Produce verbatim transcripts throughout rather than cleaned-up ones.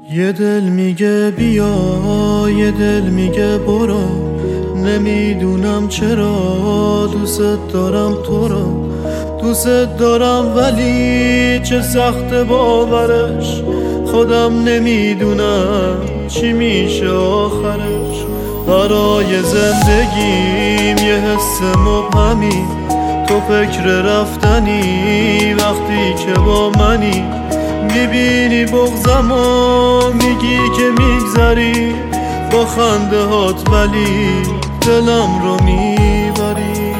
یه دل میگه بیا، یه دل میگه برو، نمیدونم چرا دوست دارم تو رو. دوست دارم ولی چه سخت باورش، خودم نمیدونم چی میشه آخرش. برای زندگیم یه حس مبهمی، تو فکر رفتنی وقتی که با منی. میبینی بغضم و میگی که میگذری با خنده هات، ولی دلم رو میبری.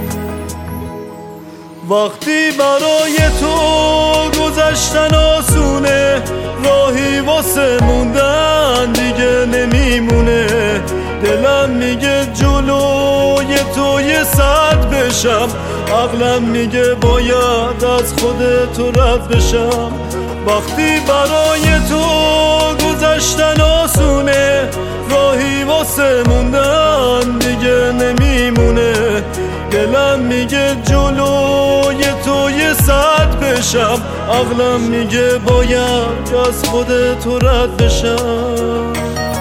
وقتی برای تو گذشتن آسونه، راهی واسه موندن دیگه نمیمونه. دلم میگه جلوی تو یه صد بشم، عقلم میگه باید از خودت رد بشم. وقتی برای تو گذشتن آسونه، راهی واسه موندن دیگه نمیمونه. دلم میگه جلوی تو یه صد بشم، عقلم میگه باید از خودت رد بشم.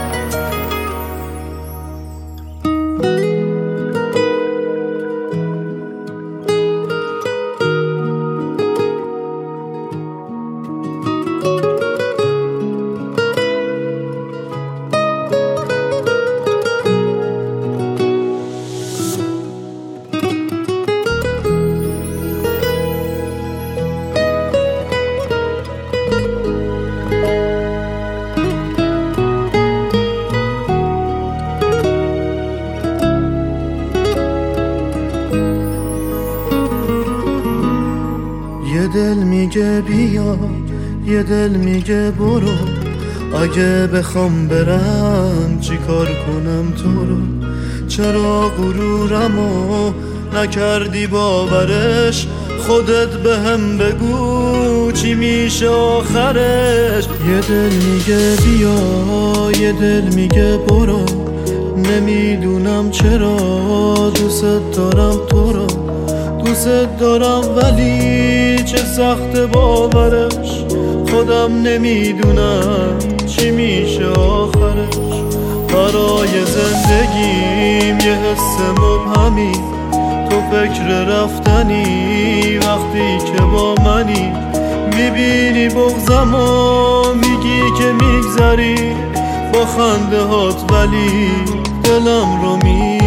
یه دل میگه بیا، یه دل میگه برو، اگه بخوام برم چی کار کنم تو رو. چرا غرورمو نکردی باورش، خودت به هم بگو چی میشه آخرش. یه دل میگه بیا، یه دل میگه برو، نمیدونم چرا دوست دارم تو رو. دوست دارم ولی چه سخت باورش، خودم نمیدونم چی میشه آخرش. برای زندگیم یه حس مبهمی، تو فکر رفتنی وقتی که با منی. میبینی بغضم و میگی که میگذری با خنده هات، ولی دلم رو می